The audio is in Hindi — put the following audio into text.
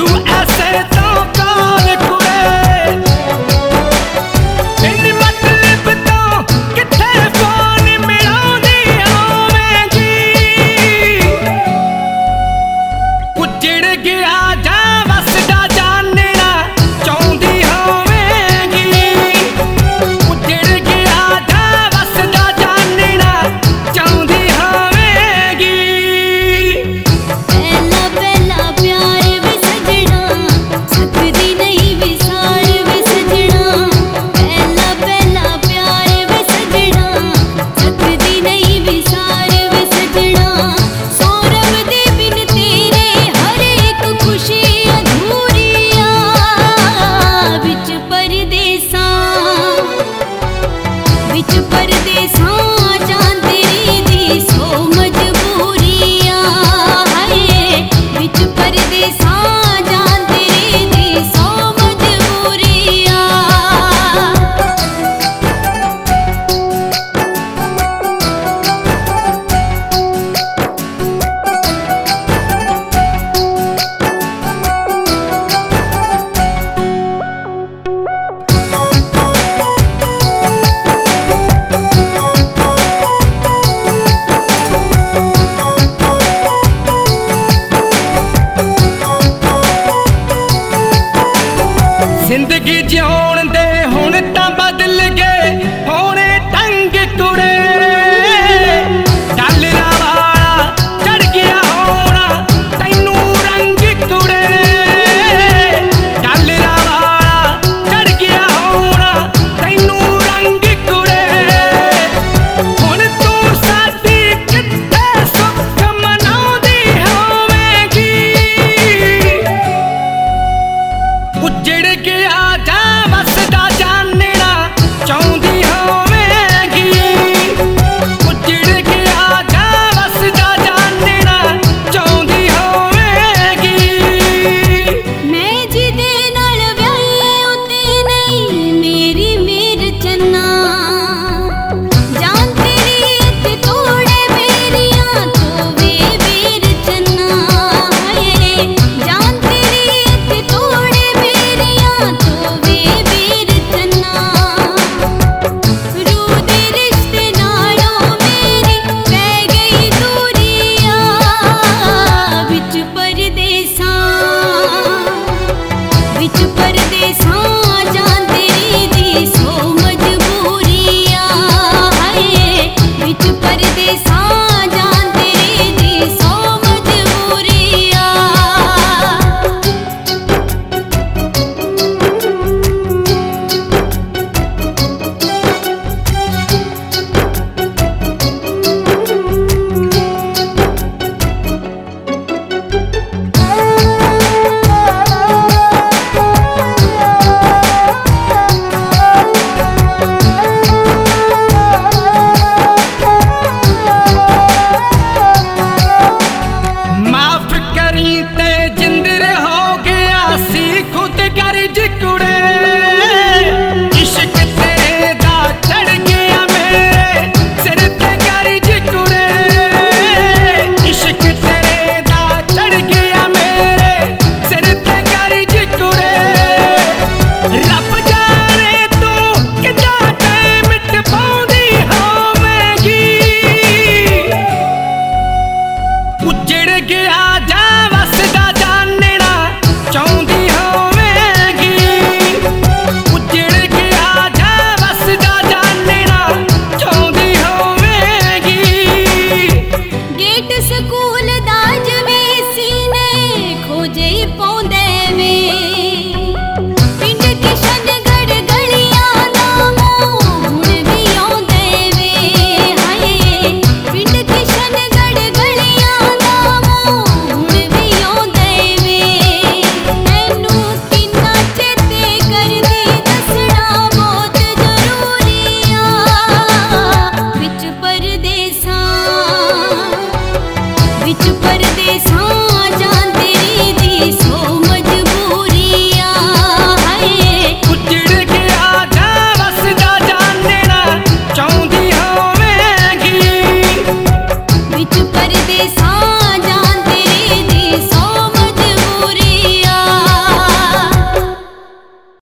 USA तो काल कुड़े इन मतलब तो किथे फोन मिलाउंदी होवेगी उजड़ गया जा वसदा जानना चाहुंदी होवेगी उजड़ गया जा वसदा जानना चाहुंदी होवेगी पहला पहला प्यार वे सजना सकदी नहीं विसार वे सजना पहला पहला प्यार वे सजना सकदी नहीं विसार वे सजना सौरभ दे बिन तेरे हर एक खुशी अधूरिया विच परदेसां जान तेरी दी सो मजबूरियां हाय विच परदेसां जान तेरी दी सौ मजबूरियां जिंदगी जिउण